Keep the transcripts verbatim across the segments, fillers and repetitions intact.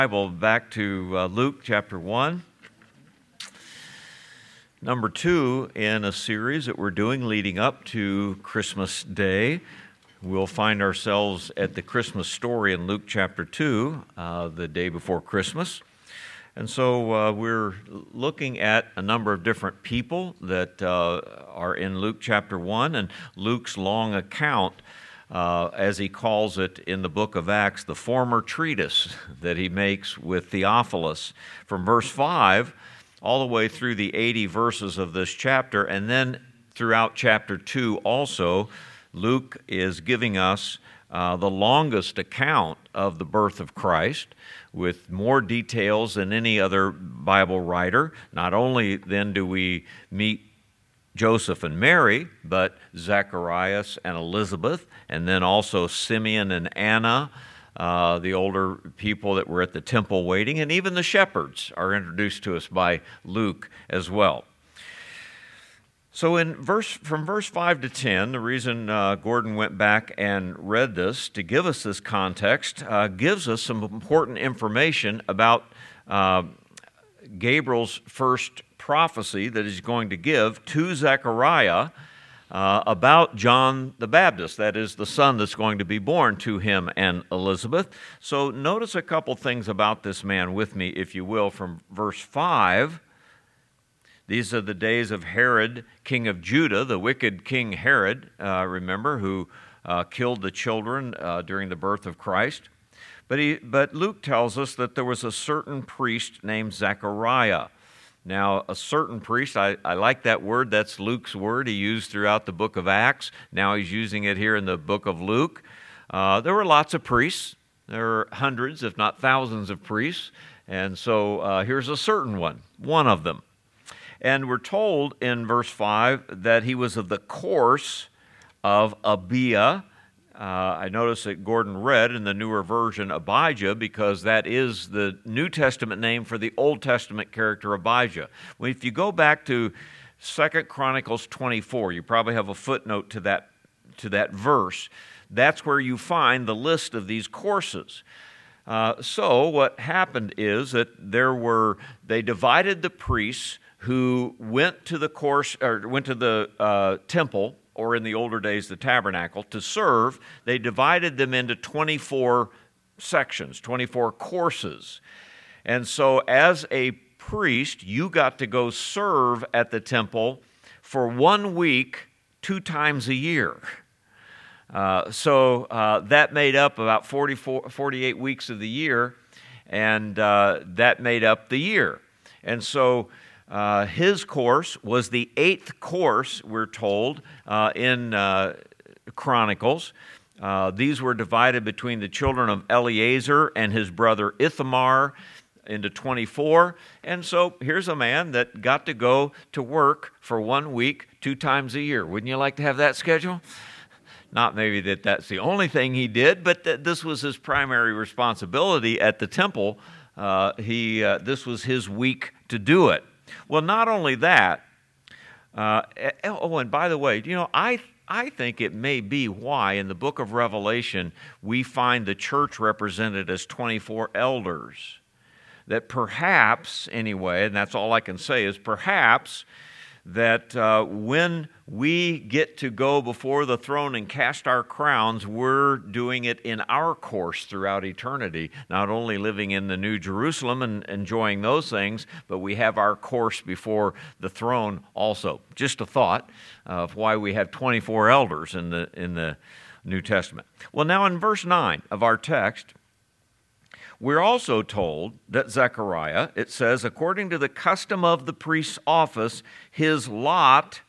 Bible back to uh, Luke chapter one, number two in a series that we're doing leading up to Christmas Day. We'll find ourselves at the Christmas story in Luke chapter two, uh, the day before Christmas. And so uh, we're looking at a number of different people that uh, are in Luke chapter one, and Luke's long account, Uh, as he calls it in the book of Acts, the former treatise that he makes with Theophilus, from verse five all the way through the eighty verses of this chapter, and then throughout chapter two also, Luke is giving us uh, the longest account of the birth of Christ, with more details than any other Bible writer. Not only then do we meet Joseph and Mary, but Zacharias and Elizabeth, and then also Simeon and Anna, uh, the older people that were at the temple waiting, and even the shepherds are introduced to us by Luke as well. So in verse from verse five to ten, the reason uh, Gordon went back and read this to give us this context uh, gives us some important information about uh, Gabriel's first prophecy that he's going to give to Zechariah uh, about John the Baptist, that is, the son that's going to be born to him and Elizabeth. So notice a couple things about this man with me, if you will, from verse five. These are the days of Herod, king of Judah, the wicked King Herod, uh, remember, who uh, killed the children uh, during the birth of Christ. But, he, but Luke tells us that there was a certain priest named Zechariah. Now, a certain priest, I, I like that word. That's Luke's word he used throughout the book of Acts. Now he's using it here in the book of Luke. Uh, there were lots of priests. There were hundreds, if not thousands of priests. And so uh, here's a certain one, one of them. And we're told in verse five that he was of the course of Abiah. Uh, I noticed that Gordon read in the newer version Abijah, because that is the New Testament name for the Old Testament character Abijah. Well, if you go back to Second Chronicles twenty-four, you probably have a footnote to that, to that verse. That's where you find the list of these courses. Uh, so what happened is that there were, they divided the priests who went to the course, or went to the uh, temple, or in the older days, the tabernacle, to serve. They divided them into twenty-four sections, twenty-four courses. And so as a priest, you got to go serve at the temple for one week, two times a year. Uh, so uh, that made up about forty-four, forty-eight weeks of the year, and uh, that made up the year. And so Uh, his course was the eighth course, we're told, uh, in uh, Chronicles. Uh, these were divided between the children of Eleazar and his brother Ithamar into twenty-four. And so here's a man that got to go to work for one week, two times a year. Wouldn't you like to have that schedule? Not maybe that that's the only thing he did, but that this was his primary responsibility at the temple. Uh, he uh, this was his week to do it. Well, not only that, uh, oh, and by the way, you know, I I think it may be why in the book of Revelation we find the church represented as twenty-four elders. That perhaps, anyway, and that's all I can say, is perhaps that uh, when we get to go before the throne and cast our crowns, we're doing it in our course throughout eternity, not only living in the New Jerusalem and enjoying those things, but we have our course before the throne also. Just a thought of why we have twenty-four elders in the in the New Testament. Well, now in verse nine of our text, we're also told that Zechariah, it says, according to the custom of the priest's office, his lot,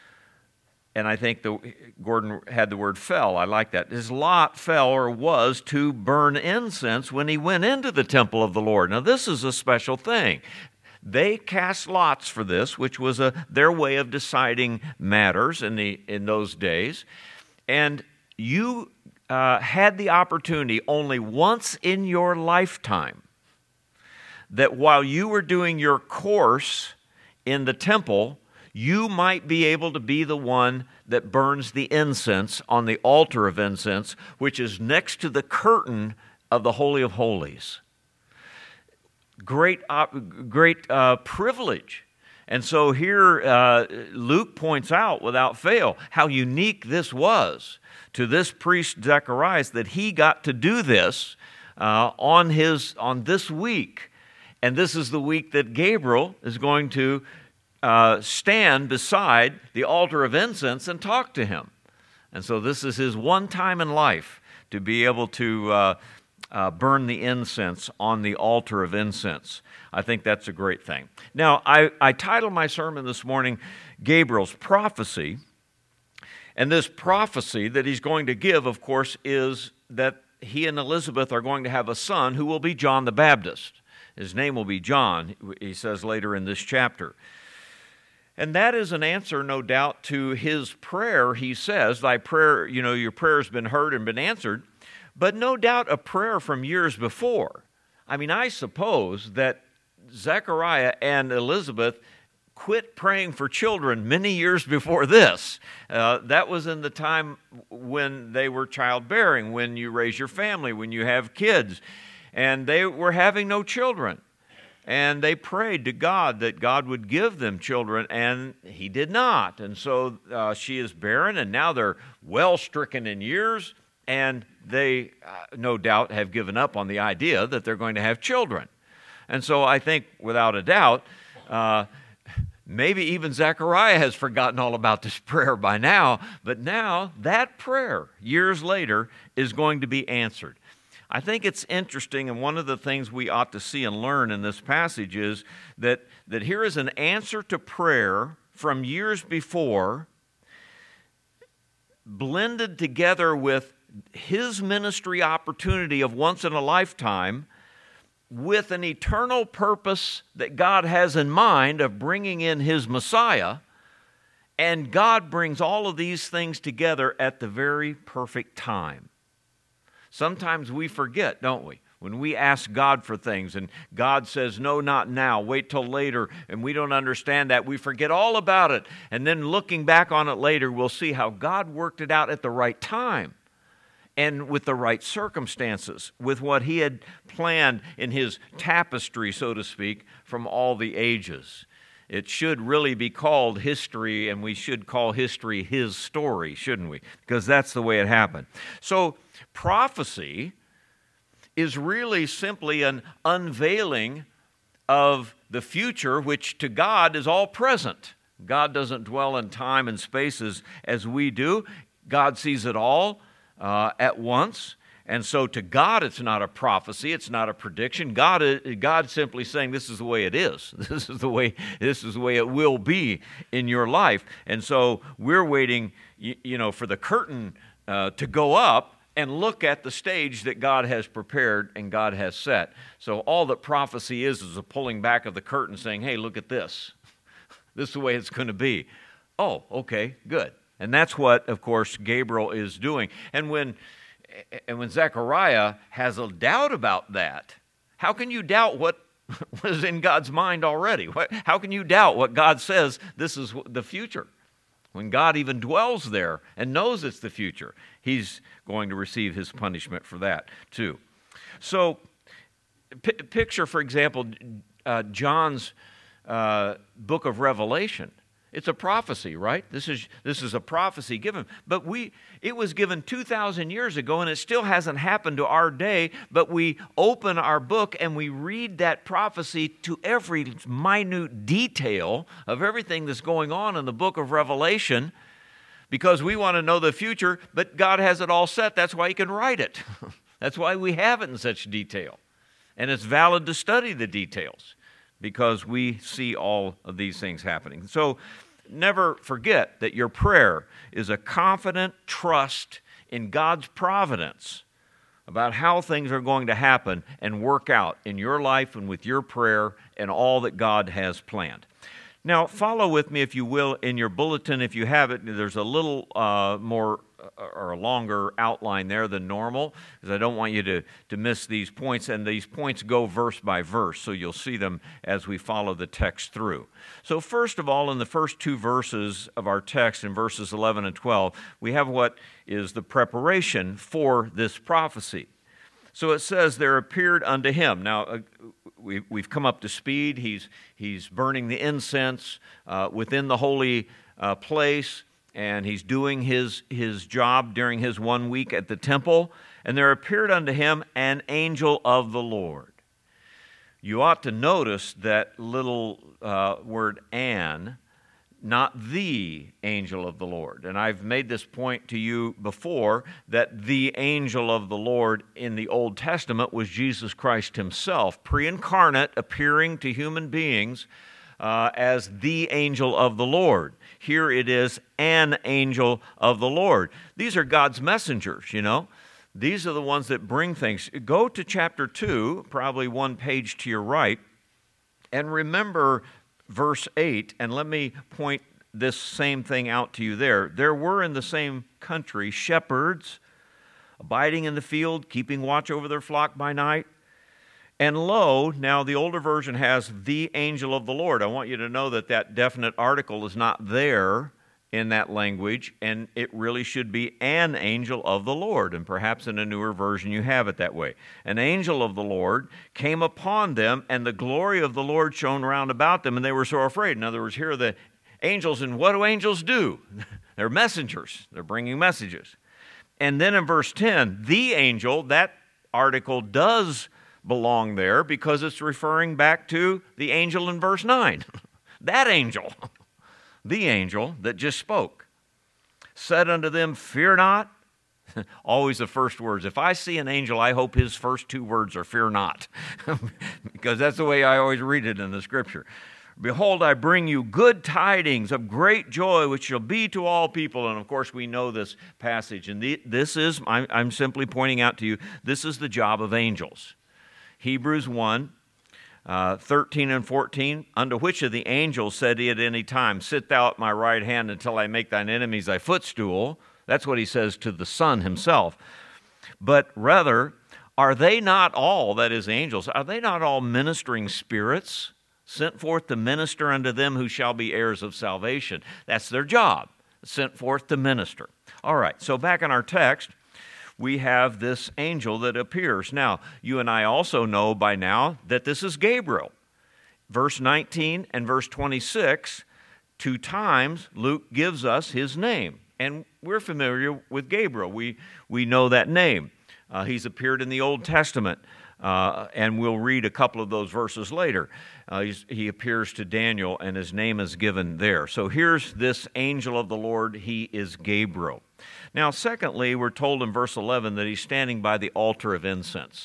and I think the, Gordon had the word fell, I like that, his lot fell or was to burn incense when he went into the temple of the Lord. Now this is a special thing. They cast lots for this, which was a, their way of deciding matters in, the, in those days. And you Uh, had the opportunity only once in your lifetime that while you were doing your course in the temple, you might be able to be the one that burns the incense on the altar of incense, which is next to the curtain of the Holy of Holies. great, great uh, privilege. And so here uh, Luke points out without fail how unique this was to this priest Zacharias, that he got to do this uh, on his on this week. And this is the week that Gabriel is going to uh, stand beside the altar of incense and talk to him. And so this is his one time in life to be able to uh, uh, burn the incense on the altar of incense. I think that's a great thing. Now, I, I titled my sermon this morning, Gabriel's Prophecy. And this prophecy that he's going to give, of course, is that he and Elizabeth are going to have a son who will be John the Baptist. His name will be John, he says later in this chapter. And that is an answer, no doubt, to his prayer. He says, thy prayer, you know, your prayer has been heard and been answered, but no doubt a prayer from years before. I mean, I suppose that Zechariah and Elizabeth quit praying for children many years before this. Uh, that was in the time when they were childbearing, when you raise your family, when you have kids. And they were having no children. And they prayed to God that God would give them children, and he did not. And so uh, she is barren, and now they're well stricken in years, and they uh, no doubt have given up on the idea that they're going to have children. And so I think, without a doubt, uh, maybe even Zechariah has forgotten all about this prayer by now, but now that prayer, years later, is going to be answered. I think it's interesting, and one of the things we ought to see and learn in this passage is that, that here is an answer to prayer from years before, blended together with his ministry opportunity of once in a lifetime, with an eternal purpose that God has in mind of bringing in his Messiah, and God brings all of these things together at the very perfect time. Sometimes we forget, don't we? When we ask God for things and God says, no, not now, wait till later, and we don't understand that, we forget all about it. And then looking back on it later, we'll see how God worked it out at the right time and with the right circumstances, with what he had planned in his tapestry, so to speak, from all the ages. It should really be called history, and we should call history his story, shouldn't we? Because that's the way it happened. So prophecy is really simply an unveiling of the future, which to God is all present. God doesn't dwell in time and spaces as we do. God sees it all uh, at once. And so to God, it's not a prophecy, it's not a prediction. God, God's simply saying, this is the way it is. This is the way, this is the way it will be in your life. And so we're waiting, you, you know, for the curtain uh, to go up and look at the stage that God has prepared and God has set. So all that prophecy is is a pulling back of the curtain saying, hey, look at this. This is the way it's going to be. Oh, okay, good. And that's what, of course, Gabriel is doing. And when And when Zechariah has a doubt about that, how can you doubt what was in God's mind already? How can you doubt what God says this is the future? When God even dwells there and knows it's the future, he's going to receive his punishment for that too. So p- picture, for example, uh, John's uh, book of Revelation. It's a prophecy, right? This is this is a prophecy given. But we it was given two thousand years ago, and it still hasn't happened to our day, but we open our book and we read that prophecy to every minute detail of everything that's going on in the book of Revelation because we want to know the future, but God has it all set. That's why he can write it. That's why we have it in such detail. And it's valid to study the details, because we see all of these things happening. So never forget that your prayer is a confident trust in God's providence about how things are going to happen and work out in your life and with your prayer and all that God has planned. Now, follow with me, if you will, in your bulletin. If you have it, there's a little uh, more or a longer outline there than normal, because I don't want you to, to miss these points, and these points go verse by verse, so you'll see them as we follow the text through. So first of all, in the first two verses of our text, in verses eleven and twelve, we have what is the preparation for this prophecy. So it says, there appeared unto him. Now, uh, we, we've come up to speed. He's, he's burning the incense uh, within the holy uh, place, and he's doing his, his job during his one week at the temple. And there appeared unto him an angel of the Lord. You ought to notice that little uh, word "an," not the angel of the Lord. And I've made this point to you before, that the angel of the Lord in the Old Testament was Jesus Christ himself, pre-incarnate, appearing to human beings uh, as the angel of the Lord. Here it is, an angel of the Lord. These are God's messengers, you know. These are the ones that bring things. Go to chapter two, probably one page to your right, and remember verse eight, and let me point this same thing out to you there. There were in the same country shepherds abiding in the field, keeping watch over their flock by night. And lo, now the older version has the angel of the Lord. I want you to know that that definite article is not there in that language, and it really should be an angel of the Lord, and perhaps in a newer version you have it that way. An angel of the Lord came upon them, and the glory of the Lord shone round about them, and they were so afraid. In other words, here are the angels, and what do angels do? They're messengers. They're bringing messages. And then in verse ten, the angel, that article does belong there because it's referring back to the angel in verse nine. That angel. The angel that just spoke, said unto them, fear not. Always the first words. If I see an angel, I hope his first two words are fear not, because that's the way I always read it in the Scripture. Behold, I bring you good tidings of great joy, which shall be to all people. And of course, we know this passage. And the, this is, I'm, I'm simply pointing out to you, this is the job of angels. Hebrews one. Uh, thirteen and fourteen, unto which of the angels said he at any time, sit thou at my right hand until I make thine enemies thy footstool? That's what he says to the Son himself. But rather, are they not all, that is angels, are they not all ministering spirits, sent forth to minister unto them who shall be heirs of salvation? That's their job, sent forth to minister. All right, so back in our text, we have this angel that appears. Now, you and I also know by now that this is Gabriel. Verse nineteen and verse twenty-six, two times Luke gives us his name. And we're familiar with Gabriel. We, we know that name. Uh, he's appeared in the Old Testament, uh, and we'll read a couple of those verses later. Uh, he's, he appears to Daniel, and his name is given there. So here's this angel of the Lord. He is Gabriel. Now, secondly, we're told in verse eleven that he's standing by the altar of incense.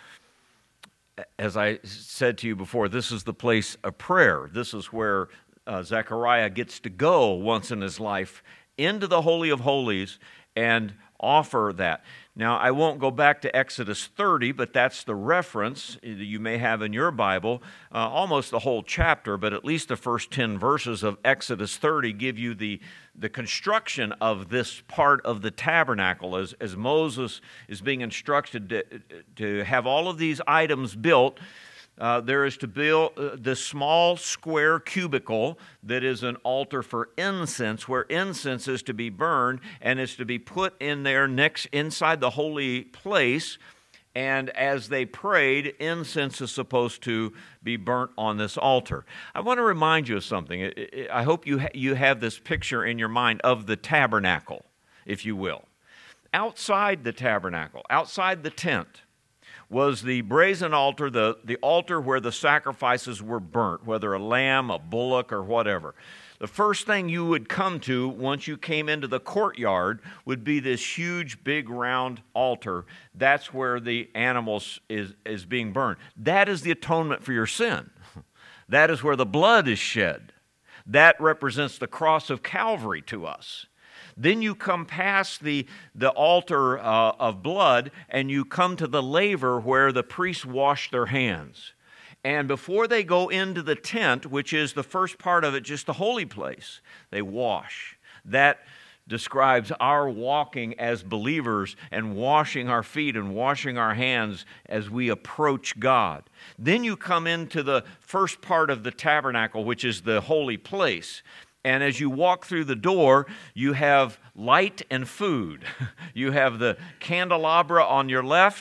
As I said to you before, this is the place of prayer. This is where uh, Zechariah gets to go once in his life into the Holy of Holies and offer that. Now, I won't go back to Exodus thirty, but that's the reference you may have in your Bible. Uh, almost the whole chapter, but at least the first ten verses of Exodus thirty give you the, the construction of this part of the tabernacle as, as Moses is being instructed to, to have all of these items built. Uh, there is to build uh, this small square cubicle that is an altar for incense, where incense is to be burned and is to be put in there next inside the holy place. And as they prayed, incense is supposed to be burnt on this altar. I want to remind you of something. I hope you ha- you have this picture in your mind of the tabernacle, if you will. Outside the tabernacle, outside the tent, was the brazen altar, the, the altar where the sacrifices were burnt, whether a lamb, a bullock, or whatever. The first thing you would come to once you came into the courtyard would be this huge, big, round altar. That's where the animals is, is being burned. That is the atonement for your sin. That is where the blood is shed. That represents the cross of Calvary to us. Then you come past the, the altar uh, of blood, and you come to the laver where the priests wash their hands. And before they go into the tent, which is the first part of it, just the holy place, they wash. That describes our walking as believers and washing our feet and washing our hands as we approach God. Then you come into the first part of the tabernacle, which is the holy place. And as you walk through the door, you have light and food. You have the candelabra on your left,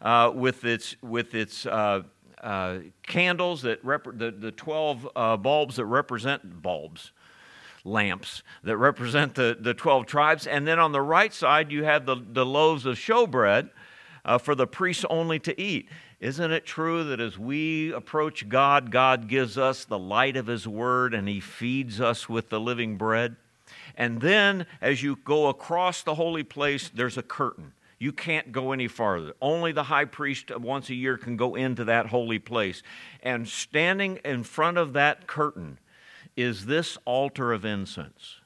uh, with its with its uh, uh, candles that rep- the the twelve uh, bulbs that represent bulbs, lamps that represent the the twelve tribes, and then on the right side you have the the loaves of showbread uh, for the priests only to eat. Isn't it true that as we approach God, God gives us the light of His Word and He feeds us with the living bread? And then as you go across the holy place, there's a curtain. You can't go any farther. Only the high priest once a year can go into that holy place. And standing in front of that curtain is this altar of incense.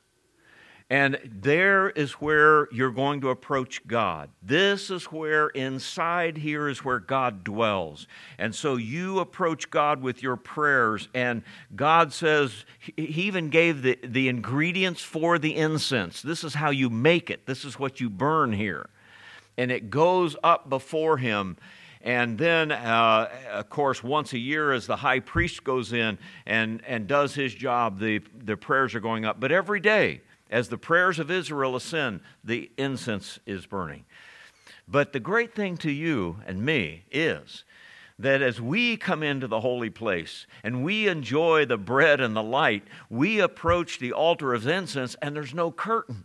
And there is where you're going to approach God. This is where inside here is where God dwells. And so you approach God with your prayers, and God says, He even gave the, the ingredients for the incense. This is how you make it. This is what you burn here. And it goes up before Him. And then, uh, of course, once a year as the high priest goes in and, and does his job, the, the prayers are going up. But every day, as the prayers of Israel ascend, the incense is burning. But the great thing to you and me is that as we come into the holy place and we enjoy the bread and the light, we approach the altar of incense and there's no curtain.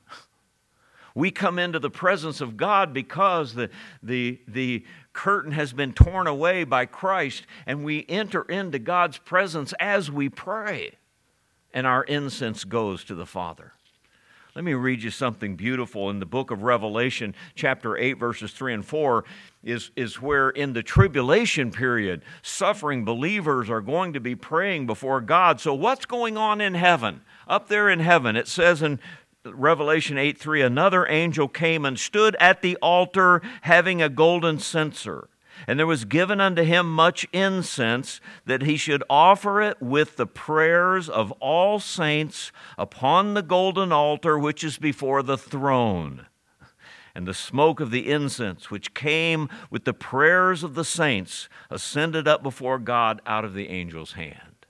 We come into the presence of God because the, the, the curtain has been torn away by Christ, and we enter into God's presence as we pray, and our incense goes to the Father. Let me read you something beautiful. In the book of Revelation, chapter eight, verses three and four, is, is where in the tribulation period, suffering believers are going to be praying before God. So what's going on in heaven? Up there in heaven, it says in Revelation eight three, another angel came and stood at the altar having a golden censer. And there was given unto him much incense, that he should offer it with the prayers of all saints upon the golden altar which is before the throne. And the smoke of the incense, which came with the prayers of the saints, ascended up before God out of the angel's hand.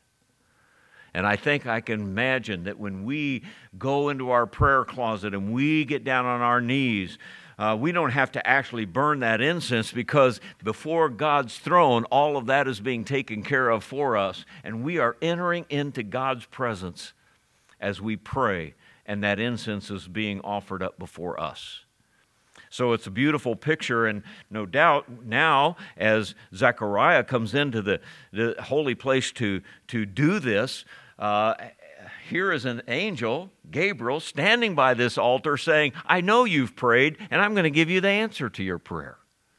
And I think I can imagine that when we go into our prayer closet and we get down on our knees, Uh, we don't have to actually burn that incense, because before God's throne, all of that is being taken care of for us. And we are entering into God's presence as we pray, and that incense is being offered up before us. So it's a beautiful picture, and no doubt now as Zechariah comes into the, the holy place to, to do this, uh, here is an angel, Gabriel, standing by this altar saying, I know you've prayed, and I'm going to give you the answer to your prayer.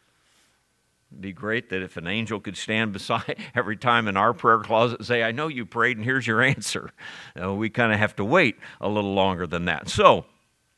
It'd be great that if an angel could stand beside every time in our prayer closet and say, I know you prayed, and here's your answer. Uh, we kind of have to wait a little longer than that. So,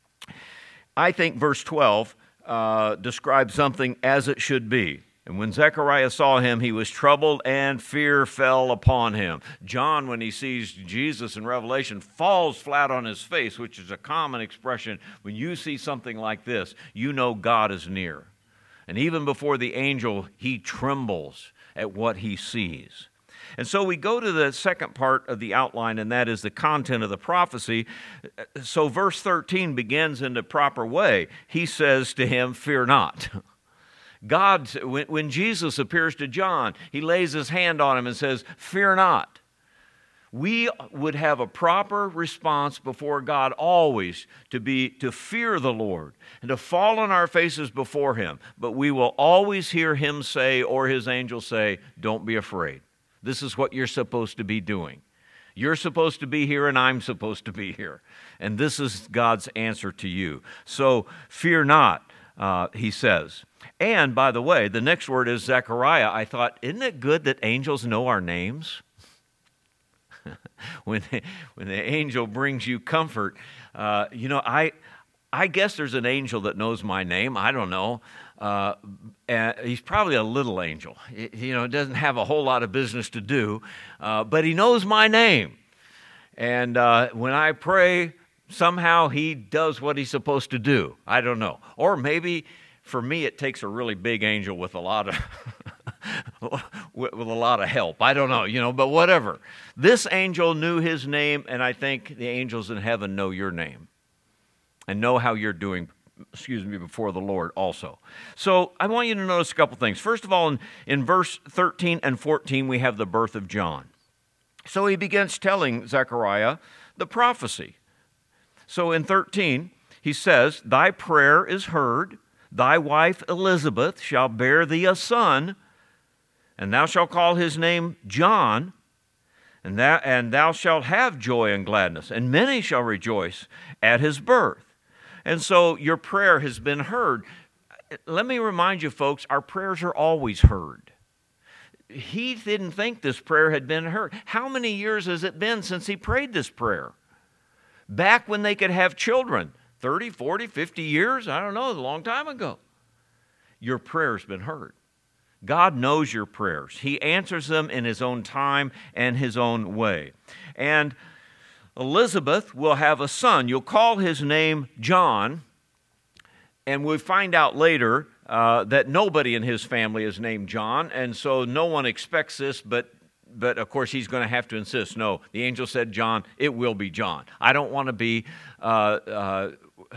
I think verse twelve uh, describes something as it should be. And when Zechariah saw him, he was troubled, and fear fell upon him. John, when he sees Jesus in Revelation, falls flat on his face, which is a common expression. When you see something like this, you know God is near. And even before the angel, he trembles at what he sees. And so we go to the second part of the outline, and that is the content of the prophecy. So verse thirteen begins in the proper way. He says to him, fear not. God, when, when Jesus appears to John, he lays his hand on him and says, fear not. We would have a proper response before God always to be to fear the Lord and to fall on our faces before him. But we will always hear him say, or his angel say, don't be afraid. This is what you're supposed to be doing. You're supposed to be here, and I'm supposed to be here. And this is God's answer to you. So fear not, uh, he says. And, by the way, the next word is Zechariah. I thought, isn't it good that angels know our names? when, they, when the angel brings you comfort, uh, you know, I I guess there's an angel that knows my name. I don't know. Uh, and he's probably a little angel. It, you know, doesn't have a whole lot of business to do, uh, but he knows my name. And uh, when I pray, somehow he does what he's supposed to do. I don't know. Or maybe... For me, it takes a really big angel with a lot of with a lot of help. I don't know, you know, but whatever. This angel knew his name, and I think the angels in heaven know your name and know how you're doing excuse me, before the Lord also. So I want you to notice a couple things. First of all, in, in verse thirteen and fourteen, we have the birth of John. So he begins telling Zechariah the prophecy. So in thirteen, he says, "Thy prayer is heard, thy wife Elizabeth shall bear thee a son, and thou shalt call his name John, and thou, and thou shalt have joy and gladness, and many shall rejoice at his birth." And so your prayer has been heard. Let me remind you, folks, our prayers are always heard. He didn't think this prayer had been heard. How many years has it been since he prayed this prayer? Back when they could have children, thirty, forty, fifty years, I don't know, a long time ago. Your prayer's been heard. God knows your prayers. He answers them in his own time and his own way. And Elizabeth will have a son. You'll call his name John, and we'll find out later uh, that nobody in his family is named John, and so no one expects this, but but of course he's going to have to insist. No, the angel said John, it will be John. I don't want to be uh, uh,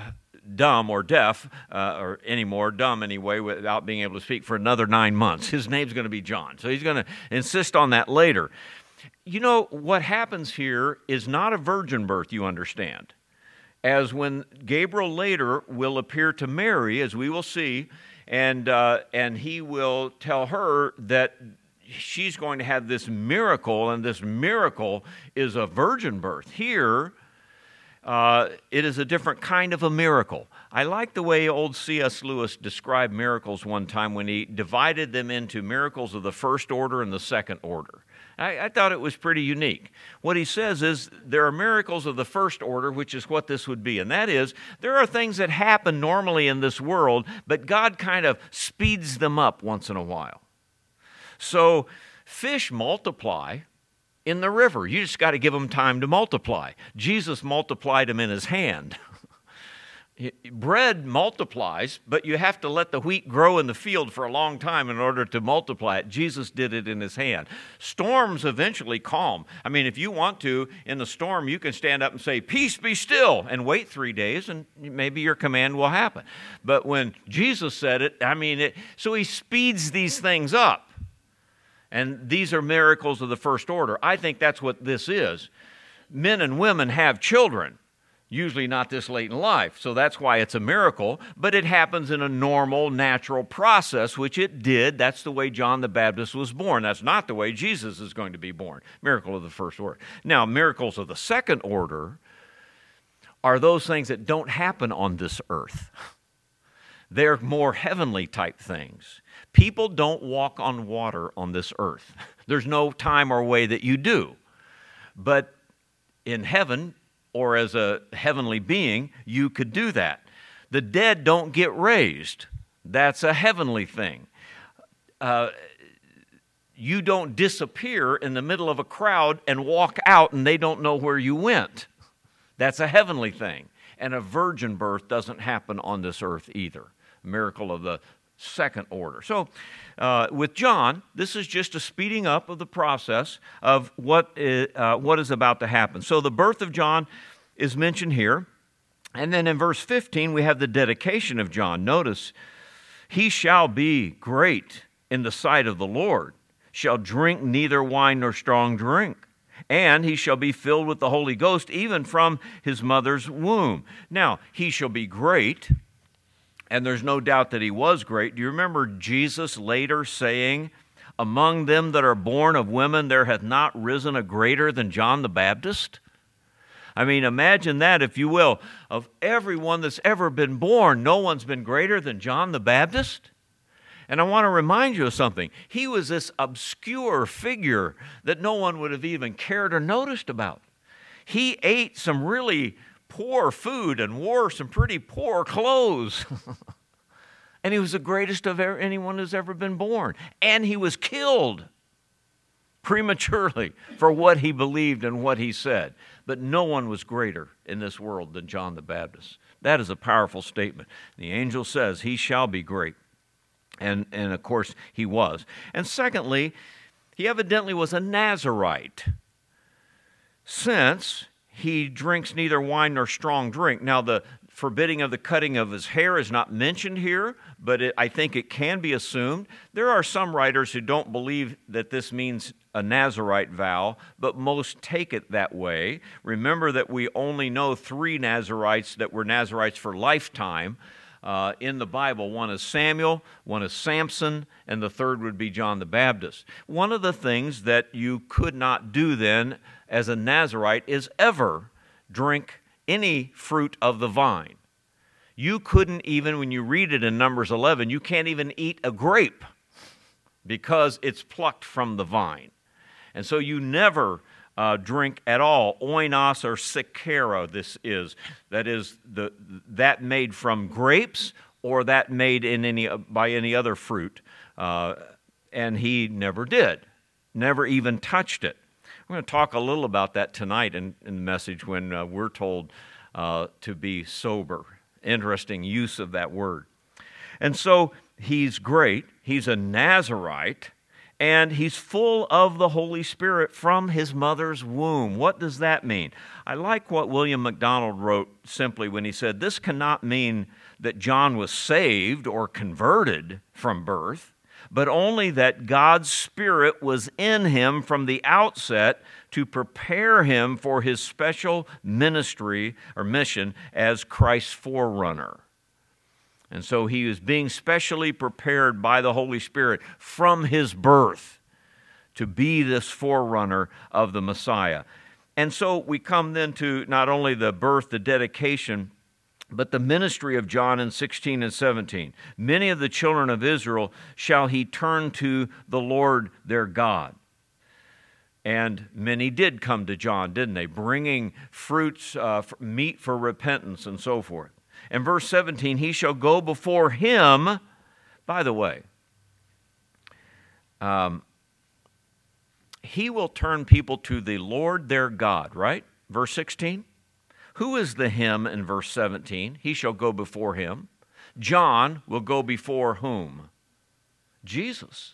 dumb or deaf, uh, or anymore, dumb anyway, without being able to speak for another nine months. His name's going to be John, so he's going to insist on that later. You know, what happens here is not a virgin birth, you understand. As when Gabriel later will appear to Mary, as we will see, and uh, and he will tell her that she's going to have this miracle, and this miracle is a virgin birth. Here, uh, it is a different kind of a miracle. I like the way old C S Lewis described miracles one time when he divided them into miracles of the first order and the second order. I, I thought it was pretty unique. What he says is there are miracles of the first order, which is what this would be. And that is, there are things that happen normally in this world, but God kind of speeds them up once in a while. So fish multiply in the river. You just got to give them time to multiply. Jesus multiplied them in his hand. Bread multiplies, but you have to let the wheat grow in the field for a long time in order to multiply it. Jesus did it in his hand. Storms eventually calm. I mean, if you want to, in the storm, you can stand up and say, "Peace, be still," and wait three days, and maybe your command will happen. But when Jesus said it, I mean, it, so he speeds these things up. And these are miracles of the first order. I think that's what this is. Men and women have children. Usually not this late in life, so that's why it's a miracle, but it happens in a normal, natural process, which it did. That's the way John the Baptist was born. That's not the way Jesus is going to be born. Miracle of the first order. Now, miracles of the second order are those things that don't happen on this earth. They're more heavenly type things. People don't walk on water on this earth. There's no time or way that you do. But in heaven, or as a heavenly being, you could do that. The dead don't get raised. That's a heavenly thing. Uh, you don't disappear in the middle of a crowd and walk out and they don't know where you went. That's a heavenly thing. And a virgin birth doesn't happen on this earth either. A miracle of the second order. So uh, with John, this is just a speeding up of the process of what is, uh, what is about to happen. So the birth of John is mentioned here. And then in verse fifteen, we have the dedication of John. Notice, "He shall be great in the sight of the Lord, shall drink neither wine nor strong drink, and he shall be filled with the Holy Ghost even from his mother's womb." Now, he shall be great. And there's no doubt that he was great. Do you remember Jesus later saying, "Among them that are born of women, there hath not risen a greater than John the Baptist"? I mean, imagine that, if you will. Of everyone that's ever been born, no one's been greater than John the Baptist. And I want to remind you of something. He was this obscure figure that no one would have even cared or noticed about. He ate some really poor food and wore some pretty poor clothes. And he was the greatest of anyone who's ever been born. And he was killed prematurely for what he believed and what he said. But no one was greater in this world than John the Baptist. That is a powerful statement. The angel says he shall be great. And, and of course, he was. And secondly, he evidently was a Nazarite, since he drinks neither wine nor strong drink. Now, the forbidding of the cutting of his hair is not mentioned here, but it, I think it can be assumed. There are some writers who don't believe that this means a Nazirite vow, but most take it that way. Remember that we only know three Nazirites that were Nazirites for lifetime uh, in the Bible. One is Samuel, one is Samson, and the third would be John the Baptist. One of the things that you could not do then as a Nazirite is ever drink any fruit of the vine. You couldn't even, when you read it in Numbers eleven, you can't even eat a grape because it's plucked from the vine. And so you never uh, drink at all oinos or sikera, this is. That is the that made from grapes or that made in any by any other fruit. Uh, and he never did, never even touched it. We're going to talk a little about that tonight in, in the message when uh, we're told uh, to be sober. Interesting use of that word. And so he's great. He's a Nazirite, and he's full of the Holy Spirit from his mother's womb. What does that mean? I like what William MacDonald wrote simply when he said, this cannot mean that John was saved or converted from birth, but only that God's Spirit was in him from the outset to prepare him for his special ministry or mission as Christ's forerunner. And so he is being specially prepared by the Holy Spirit from his birth to be this forerunner of the Messiah. And so we come then to not only the birth, the dedication, but the ministry of John in sixteen and seventeen. Many of the children of Israel shall he turn to the Lord their God. And many did come to John, didn't they? Bringing fruits, uh, meat for repentance and so forth. And verse seventeen, he shall go before him. By the way, um, he will turn people to the Lord their God, right? Verse sixteen. Who is the him in verse seventeen? He shall go before him. John will go before whom? Jesus.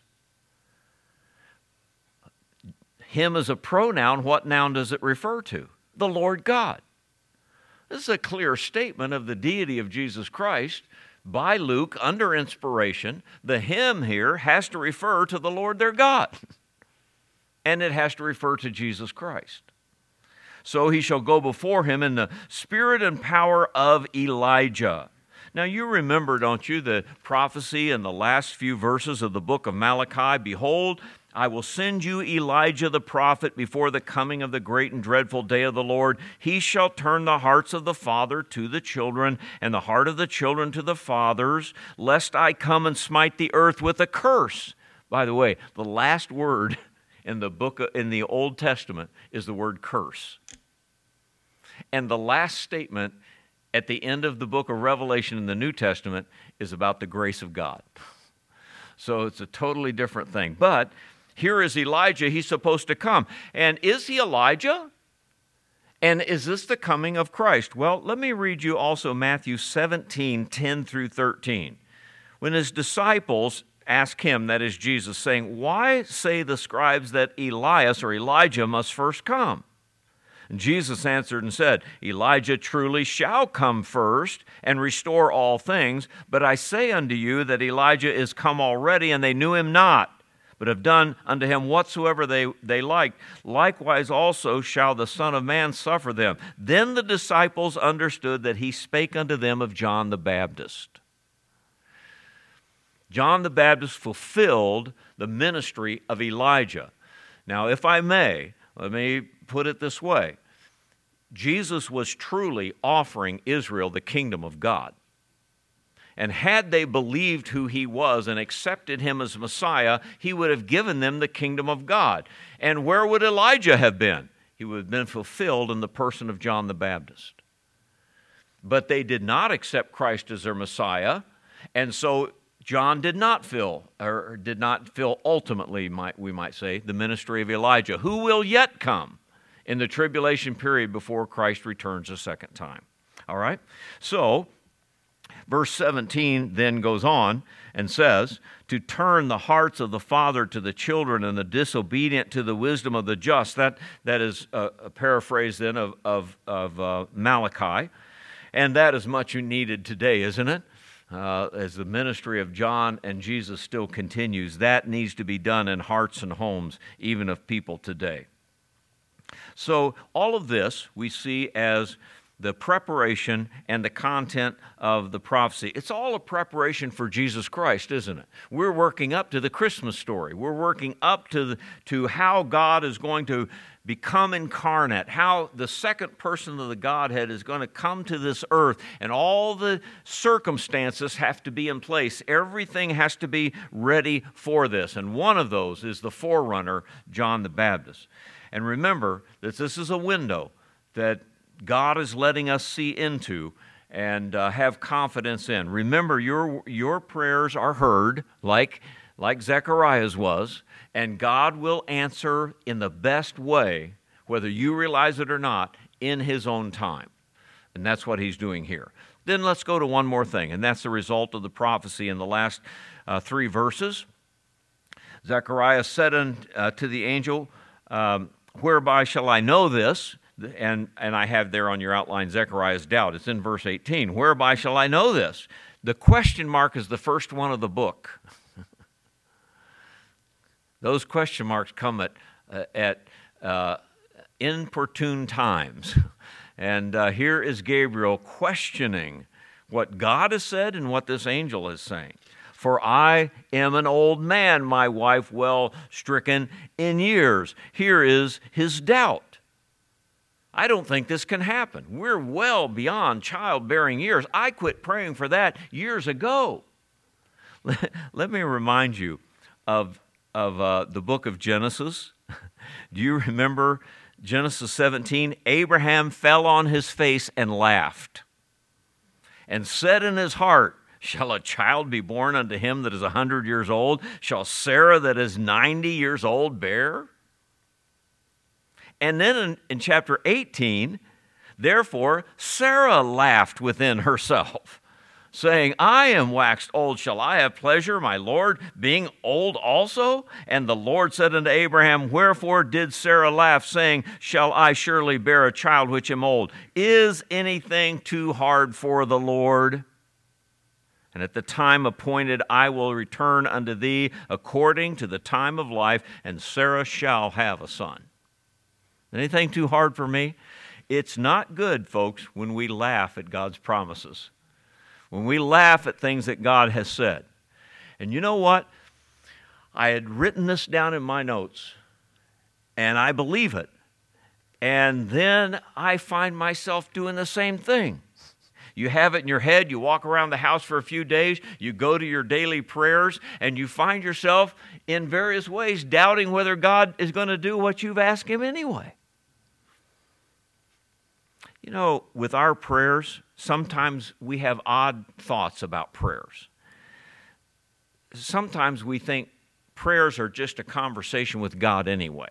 Him is a pronoun. What noun does it refer to? The Lord God. This is a clear statement of the deity of Jesus Christ by Luke under inspiration. The him here has to refer to the Lord their God. And it has to refer to Jesus Christ. So he shall go before him in the spirit and power of Elijah. Now you remember, don't you, the prophecy in the last few verses of the book of Malachi. Behold, I will send you Elijah the prophet before the coming of the great and dreadful day of the Lord. He shall turn the hearts of the father to the children, and the heart of the children to the fathers, lest I come and smite the earth with a curse. By the way, the last word in the book of, in the Old Testament is the word curse. And the last statement at the end of the book of Revelation in the New Testament is about the grace of God. So it's a totally different thing. But here is Elijah. He's supposed to come. And is he Elijah? And is this the coming of Christ? Well, let me read you also Matthew seventeen, ten through thirteen. When his disciples ask him, that is Jesus, saying, why say the scribes that Elias or Elijah must first come? And Jesus answered and said, Elijah truly shall come first and restore all things. But I say unto you that Elijah is come already, and they knew him not, but have done unto him whatsoever they, they liked. Likewise also shall the Son of Man suffer them. Then the disciples understood that he spake unto them of John the Baptist. John the Baptist fulfilled the ministry of Elijah. Now, if I may, let me put it this way. Jesus was truly offering Israel the kingdom of God. And had they believed who he was and accepted him as Messiah, he would have given them the kingdom of God. And where would Elijah have been? He would have been fulfilled in the person of John the Baptist. But they did not accept Christ as their Messiah, and so John did not fill, or did not fill ultimately, might, we might say, the ministry of Elijah, who will yet come in the tribulation period before Christ returns a second time. All right? So, verse seventeen then goes on and says, to turn the hearts of the father to the children and the disobedient to the wisdom of the just. That, that is a, a paraphrase then of, of, of uh, Malachi. And that is much needed today, isn't it? Uh, as the ministry of John and Jesus still continues, that needs to be done in hearts and homes, even of people today. So all of this we see as the preparation and the content of the prophecy. It's all a preparation for Jesus Christ, isn't it? We're working up to the Christmas story. We're working up to, the, to how God is going to become incarnate, how the second person of the Godhead is going to come to this earth, and all the circumstances have to be in place. Everything has to be ready for this, and one of those is the forerunner, John the Baptist. And remember that this is a window that God is letting us see into and uh, have confidence in. Remember, your your prayers are heard, like, like Zechariah's was, and God will answer in the best way, whether you realize it or not, in His own time. And that's what He's doing here. Then let's go to one more thing, and that's the result of the prophecy in the last uh, three verses. Zechariah said unto uh, to the angel, um, whereby shall I know this? And, and I have there on your outline Zechariah's doubt. It's in verse eighteen. Whereby shall I know this? The question mark is the first one of the book. Those question marks come at, uh, at uh, inopportune times. And uh, here is Gabriel questioning what God has said and what this angel is saying. For I am an old man, my wife well stricken in years. Here is his doubt. I don't think this can happen. We're well beyond childbearing years. I quit praying for that years ago. Let, let me remind you of, of uh, the book of Genesis. Do you remember Genesis seventeen? Abraham fell on his face and laughed and said in his heart, shall a child be born unto him that is a hundred years old? Shall Sarah that is ninety years old bear? And then in, in chapter eighteen, therefore, Sarah laughed within herself, saying, I am waxed old. Shall I have pleasure, my Lord, being old also? And the Lord said unto Abraham, wherefore did Sarah laugh, saying, shall I surely bear a child which am old? Is anything too hard for the Lord? And at the time appointed I will return unto thee according to the time of life, and Sarah shall have a son. Anything too hard for me? It's not good, folks, when we laugh at God's promises, when we laugh at things that God has said. And you know what? I had written this down in my notes, and I believe it. And then I find myself doing the same thing. You have it in your head, you walk around the house for a few days, you go to your daily prayers, and you find yourself in various ways doubting whether God is going to do what you've asked Him anyway. You know, with our prayers, sometimes we have odd thoughts about prayers. Sometimes we think prayers are just a conversation with God anyway.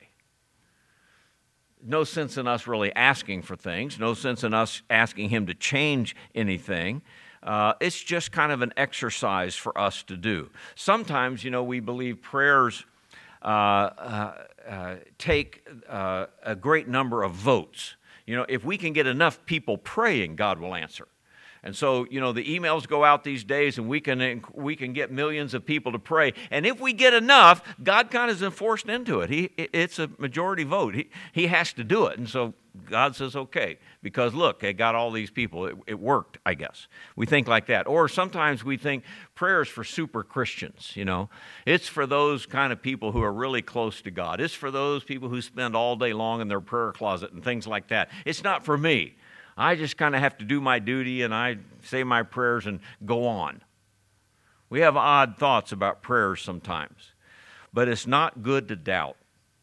No sense in us really asking for things, no sense in us asking Him to change anything. Uh, it's just kind of an exercise for us to do. Sometimes, you know, we believe prayers uh, uh, uh, take uh, a great number of votes. You know, if we can get enough people praying, God will answer. And so, you know, the emails go out these days, and we can we can get millions of people to pray. And if we get enough, God kind of is enforced into it. He it's a majority vote. He he has to do it. And so God says, okay, because look, it got all these people. It, it worked, I guess. We think like that. Or sometimes we think prayer is for super Christians, you know. It's for those kind of people who are really close to God. It's for those people who spend all day long in their prayer closet and things like that. It's not for me. I just kind of have to do my duty, and I say my prayers and go on. We have odd thoughts about prayers sometimes, but it's not good to doubt.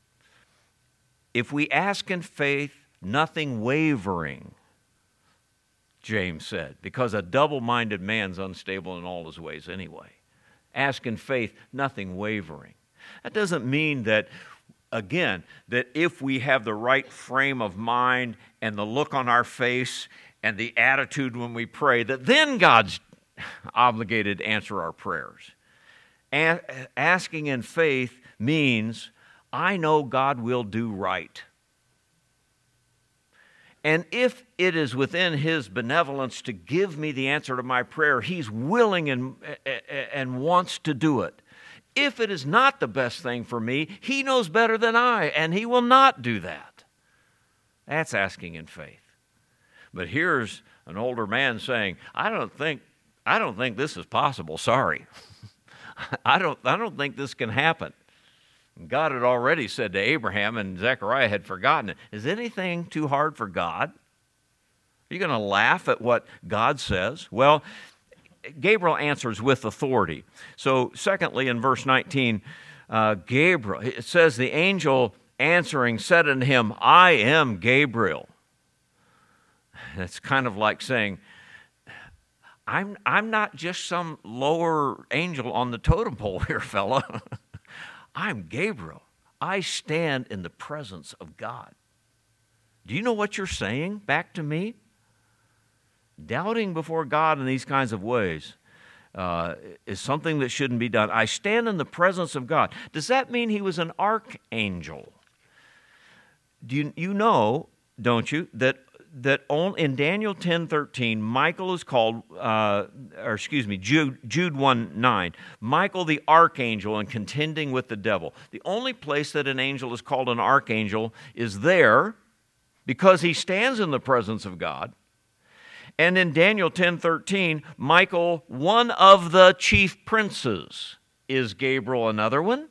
If we ask in faith, nothing wavering, James said, because a double-minded man's unstable in all his ways anyway. Ask in faith, nothing wavering. That doesn't mean that, again, that if we have the right frame of mind and the look on our face and the attitude when we pray, that then God's obligated to answer our prayers. A- asking in faith means, I know God will do right. And if it is within His benevolence to give me the answer to my prayer, He's willing and, and wants to do it. If it is not the best thing for me, He knows better than I, and He will not do that. That's asking in faith. But here's an older man saying, I don't think, I don't think this is possible. Sorry. I don't, I don't think this can happen. God had already said to Abraham, and Zechariah had forgotten it. Is anything too hard for God? Are you going to laugh at what God says? Well, Gabriel answers with authority. So, secondly, in verse nineteen, uh, Gabriel, it says, the angel answering said unto him, I am Gabriel. That's kind of like saying, I'm, I'm not just some lower angel on the totem pole here, fella. I'm Gabriel. I stand in the presence of God. Do you know what you're saying back to me? Doubting before God in these kinds of ways uh, is something that shouldn't be done. I stand in the presence of God. Does that mean he was an archangel? Do you, you know, don't you, that that on, in Daniel ten thirteen, Michael is called, uh, or excuse me, Jude, Jude one nine, Michael the archangel and contending with the devil. The only place that an angel is called an archangel is there because he stands in the presence of God. And in Daniel ten thirteen, Michael, one of the chief princes. Is Gabriel another one?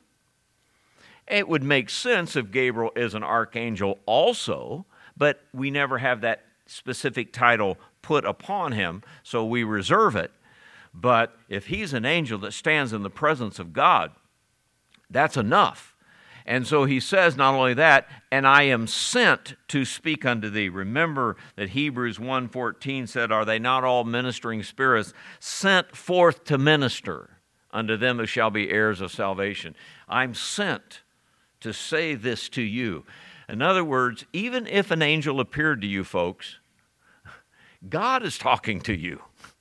It would make sense if Gabriel is an archangel also, but we never have that specific title put upon him, so we reserve it. But if he's an angel that stands in the presence of God, that's enough. And so he says not only that, and I am sent to speak unto thee. Remember that Hebrews one fourteen said, are they not all ministering spirits sent forth to minister unto them who shall be heirs of salvation? I'm sent to say this to you. In other words, even if an angel appeared to you, folks, God is talking to you.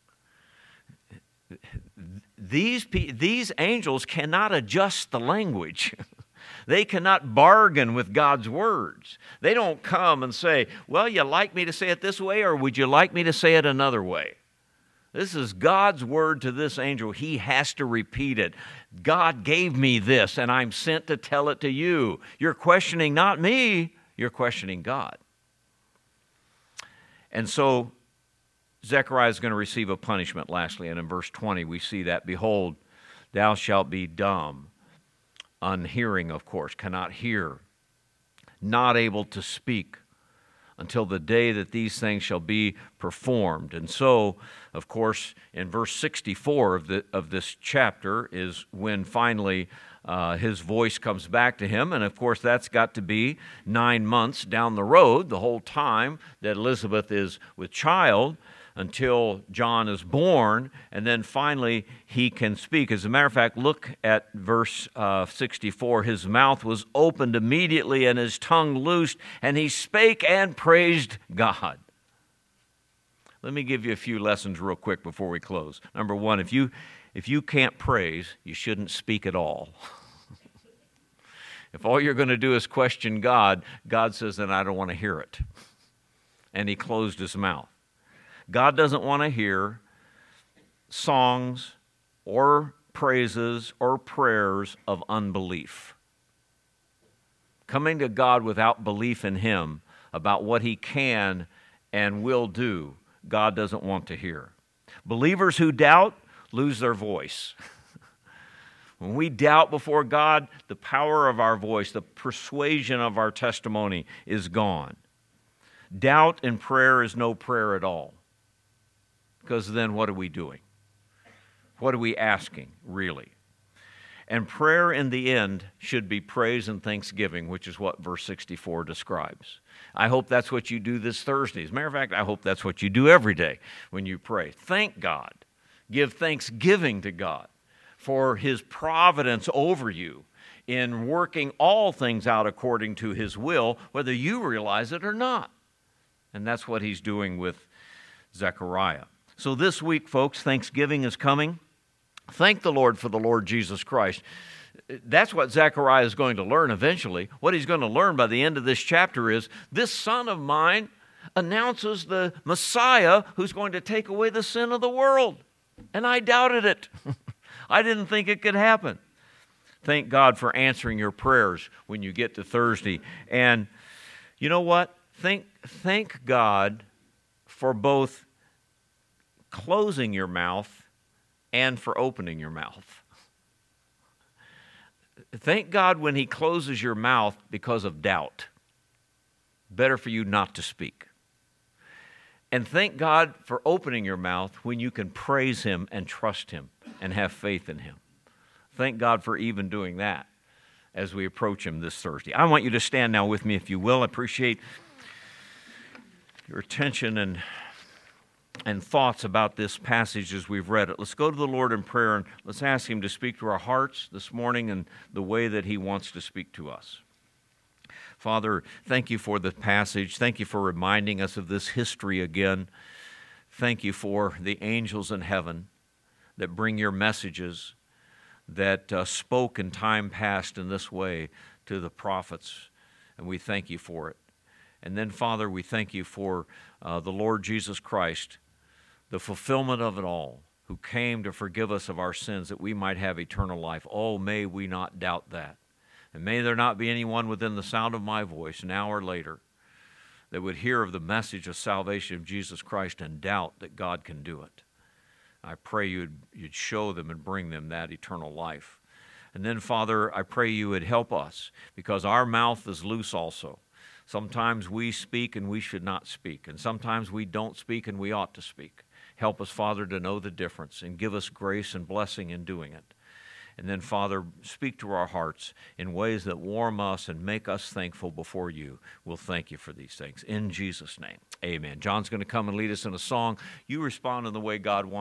These, these angels cannot adjust the language. They cannot bargain with God's words. They don't come and say, well, you like me to say it this way, or would you like me to say it another way? This is God's word to this angel. He has to repeat it. God gave me this, and I'm sent to tell it to you. You're questioning not me, you're questioning God. And so Zechariah is going to receive a punishment, lastly, and in verse twenty we see that, behold, thou shalt be dumb, unhearing, of course, cannot hear, not able to speak, until the day that these things shall be performed. And so, of course, in verse sixty-four of, the, of this chapter is when finally uh, his voice comes back to him. And of course, that's got to be nine months down the road, the whole time that Elizabeth is with child, until John is born, and then finally he can speak. As a matter of fact, look at verse uh, sixty-four. His mouth was opened immediately and his tongue loosed, and he spake and praised God. Let me give you a few lessons real quick before we close. Number one, if you, if you can't praise, you shouldn't speak at all. If all you're going to do is question God, God says, then I don't want to hear it. And he closed his mouth. God doesn't want to hear songs or praises or prayers of unbelief. Coming to God without belief in Him about what He can and will do, God doesn't want to hear. Believers who doubt lose their voice. When we doubt before God, the power of our voice, the persuasion of our testimony is gone. Doubt in prayer is no prayer at all. Because then what are we doing? What are we asking, really? And prayer in the end should be praise and thanksgiving, which is what verse sixty-four describes. I hope that's what you do this Thursday. As a matter of fact, I hope that's what you do every day when you pray. Thank God. Give thanksgiving to God for His providence over you in working all things out according to His will, whether you realize it or not. And that's what He's doing with Zechariah. So this week, folks, Thanksgiving is coming. Thank the Lord for the Lord Jesus Christ. That's what Zechariah is going to learn eventually. What he's going to learn by the end of this chapter is, this son of mine, announces the Messiah who's going to take away the sin of the world. And I doubted it. I didn't think it could happen. Thank God for answering your prayers when you get to Thursday. And you know what? Thank, thank God for both closing your mouth and for opening your mouth. Thank God when He closes your mouth because of doubt. Better for you not to speak. And thank God for opening your mouth when you can praise Him and trust Him and have faith in Him. Thank God for even doing that as we approach Him this Thursday. I want you to stand now with me, if you will. I appreciate your attention and and thoughts about this passage as we've read it. Let's go to the Lord in prayer and let's ask Him to speak to our hearts this morning in the way that He wants to speak to us. Father, thank you for the passage. Thank you for reminding us of this history again. Thank you for the angels in heaven that bring your messages, that uh, spoke in time past in this way to the prophets, and we thank you for it. And then, Father, we thank you for uh, the Lord Jesus Christ, the fulfillment of it all, who came to forgive us of our sins that we might have eternal life. Oh, may we not doubt that. And may there not be anyone within the sound of my voice, now or later, that would hear of the message of salvation of Jesus Christ and doubt that God can do it. I pray you'd, you'd show them and bring them that eternal life. And then, Father, I pray you would help us, because our mouth is loose also. Sometimes we speak and we should not speak, and sometimes we don't speak and we ought to speak. Help us, Father, to know the difference and give us grace and blessing in doing it. And then, Father, speak to our hearts in ways that warm us and make us thankful before you. We'll thank you for these things. In Jesus' name, amen. John's going to come and lead us in a song. You respond in the way God wants.